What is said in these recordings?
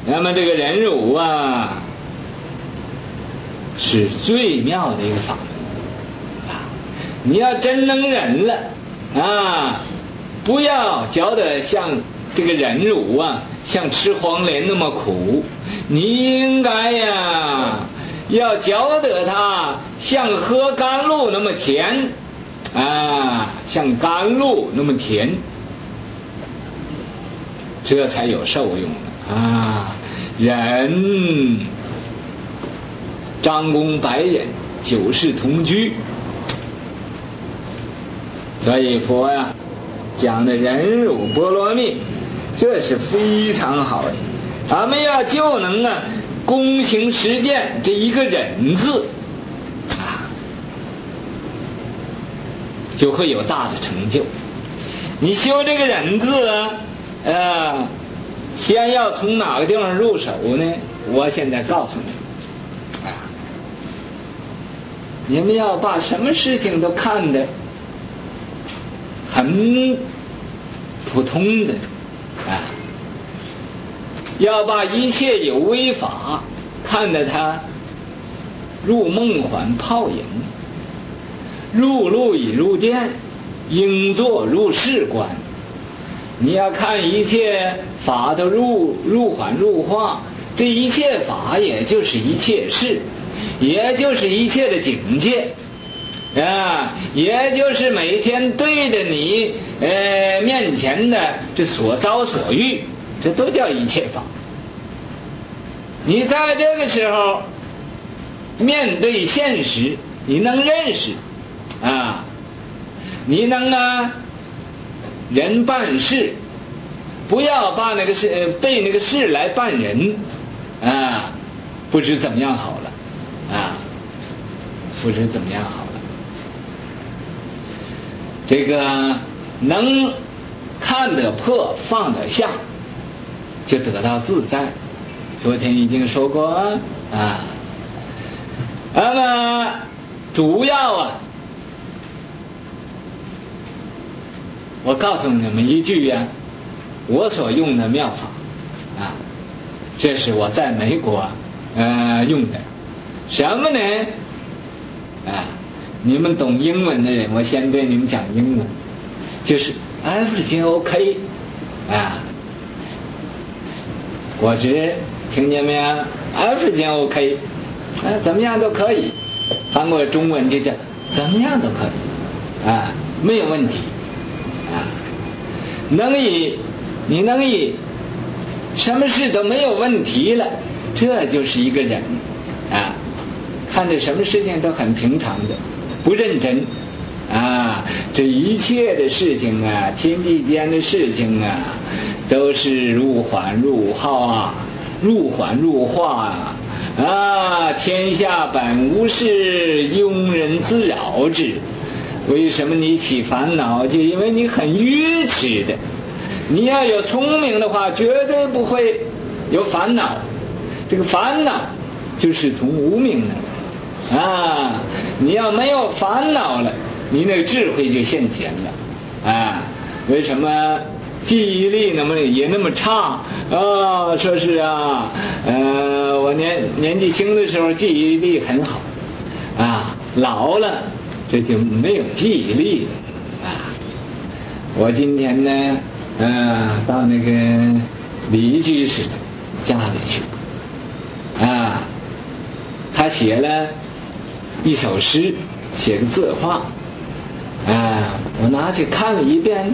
那么这个忍辱啊，是最妙的一个法门啊！你要真能忍了啊，不要觉得像这个忍辱啊，像吃黄连那么苦，你应该呀，要觉得它像喝甘露那么甜啊，像甘露那么甜，这才有受用的啊！忍，张公百忍，九世同居。所以佛呀讲的忍辱波罗蜜，这是非常好的。咱们要就能啊躬行实践这一个忍字啊，就会有大的成就。你修这个忍字啊，先要从哪个地方入手呢？我现在告诉你啊，你们要把什么事情都看得很普通的啊，要把一切有为法看得它入梦幻泡影，入路已入殿，应作入室观。你要看一切法都入幻入化，这一切法也就是一切事，也就是一切的境界啊，也就是每天对着你面前的这所遭所遇，这都叫一切法。你在这个时候面对现实，你能认识啊，你能人办事，不要把那个事被那个事来办人啊，不知怎么样好了啊，不知怎么样好了。这个能看得破放得下，就得到自在。昨天已经说过啊。那么主要我告诉你们一句我所用的妙法啊，这是我在美国用的。什么呢？啊，你们懂英文的人，我先对你们讲英文，就是 everything OK 啊，我只听见没有 ？everything OK 啊，怎么样都可以。翻过中文就叫怎么样都可以啊，没有问题啊。你能以什么事都没有问题了，这就是一个人啊，看着什么事情都很平常的，不认真啊。这一切的事情啊，天地间的事情啊，都是入幻入化，入幻入化啊！天下本无事，庸人自扰之。为什么你起烦恼？就因为你很愚痴的。你要有聪明的话，绝对不会有烦恼。这个烦恼就是从无明那来的啊！你要没有烦恼了，你那个智慧就现前了啊！为什么记忆力也那么差啊？说是我年纪轻的时候记忆力很好啊，老了这就没有记忆力了啊！我今天呢到那个李居士家里去啊，他写了一首诗，写个字画啊，我拿去看了一遍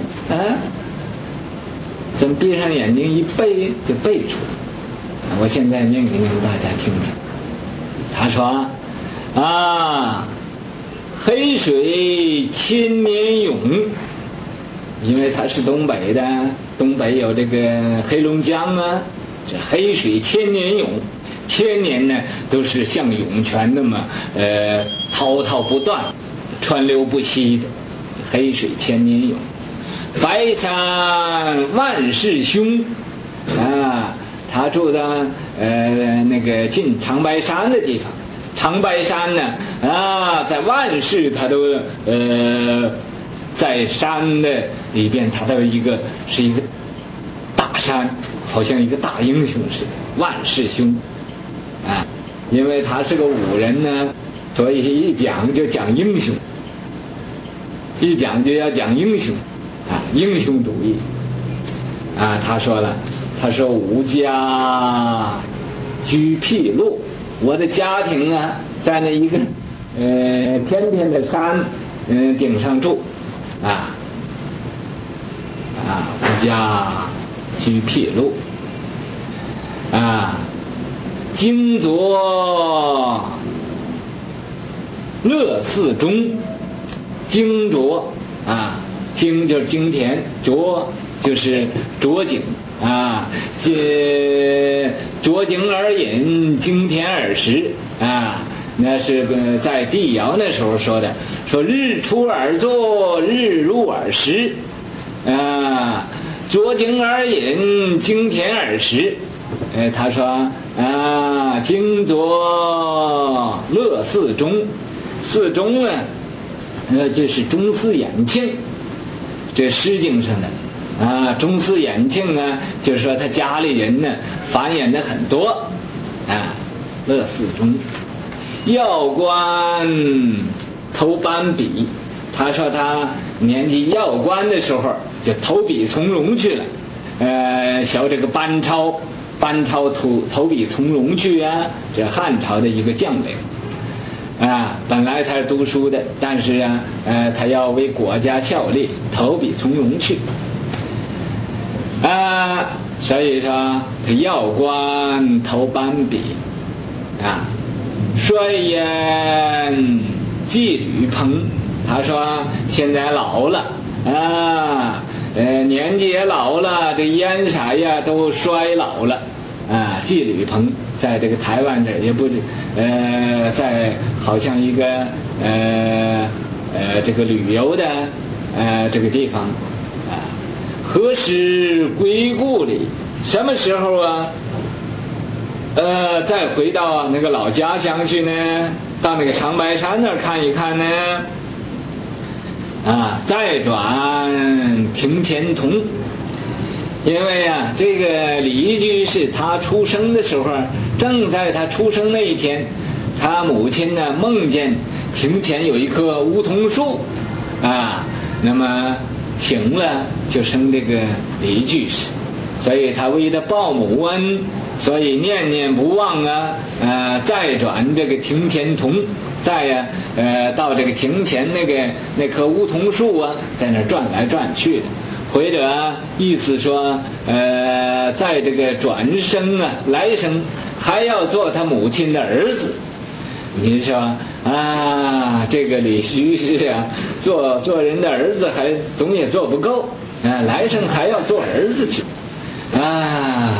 怎么闭上眼睛一背就背出来。我现在念给你们大家听听。他说黑水千年涌，因为他是东北的，东北有这个黑龙江这黑水千年涌，千年呢都是像涌泉那么滔滔不断，川流不息的黑水千年涌。白山万事凶他住在那个进长白山的地方。长白山呢在万事它都在山的里边，它都是一个大山好像一个大英雄似的，万世兄啊。因为他是个武人呢，所以一讲就讲英雄，一讲就要讲英雄啊，英雄主义啊。他说了，他说吾家居僻路，我的家庭啊在那一个偏偏的山顶上住啊吾家居僻路啊。经着乐寺中，经着啊，经就是经田，着就是着景啊，着景而饮，经田而食啊。那是在帝尧那时候说的，说日出而作，日入而食啊，着景而饮，经田而食。他说啊，经着乐寺中，寺中呢，就是中寺延庆，这诗经上的啊，中寺延庆呢，就是说他家里人呢繁衍的很多啊。乐寺中，要官投班比，他说他年纪要官的时候就投笔从戎去了，学这个班超投笔从戎去啊，这汉朝的一个将领啊。本来他是读书的，但是啊，他要为国家效力，投笔从戎去啊。所以说他要官投班比啊。衰焉季履蓬，他说现在老了啊，年纪也老了，这烟色呀都衰老了啊。季履蓬在这个台湾这也不在好像一个这个旅游的这个地方啊。何时归故里？什么时候啊？再回到那个老家乡去呢？到那个长白山那儿看一看呢？啊，再转庭前同。因为啊，这个李居士他出生的时候，正在他出生那一天，他母亲呢梦见庭前有一棵梧桐树啊，那么醒了就生这个李居士，所以他为了报母恩，所以念念不忘啊，再转这个庭前同，再到这个庭前那棵梧桐树啊，在那转来转去的。或者意思说，在这个转生啊，来生还要做他母亲的儿子。你说啊，这个李居士啊，做人的儿子还总也做不够啊，来生还要做儿子去啊。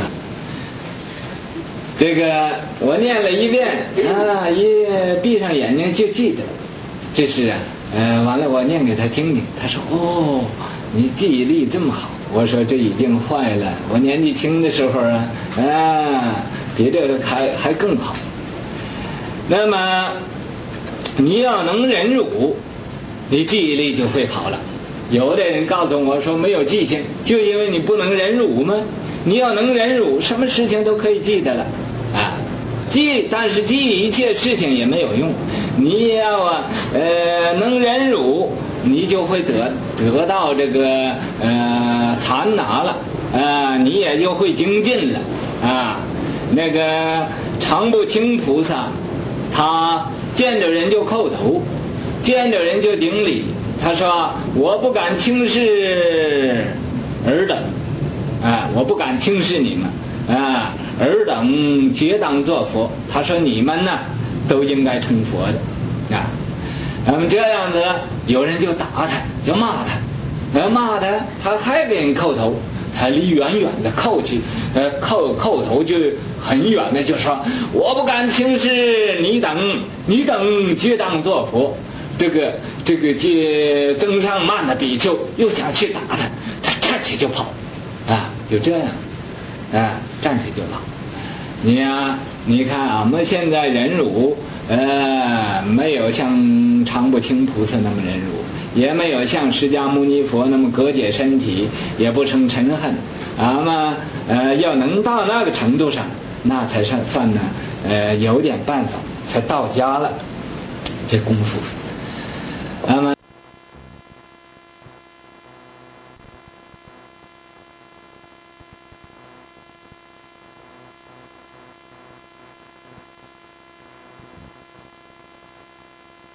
这个我念了一遍啊，一闭上眼睛就记得。这是完了我念给他听听，他说哦，你记忆力这么好。我说这已经坏了，我年纪轻的时候比这个还更好。那么你要能忍辱，你记忆力就会好了。有的人告诉我说没有记性，就因为你不能忍辱吗？你要能忍辱，什么事情都可以记得了啊。但是记一切事情也没有用。你要能忍辱，你就会得到这个禅拿了啊，你也就会精进了啊。那个常不轻菩萨，他见着人就叩头，见着人就顶礼。他说我不敢轻视尔等啊，我不敢轻视你们啊，尔等皆当作佛。他说你们呢都应该成佛的啊。那么这样子有人就打他，就骂他，骂他，他还给人叩头，他离远远的叩去，叩头就很远的就说我不敢轻视你等皆当作佛。这个增上慢的比丘又想去打他，他站起就跑啊，就这样啊，站起就跑。你看啊，我们现在忍辱没有像常不轻菩萨那么忍辱，也没有像释迦牟尼佛那么割解身体，也不成嗔恨那么要能到那个程度上，那才算呢有点办法，才到家了这功夫。那么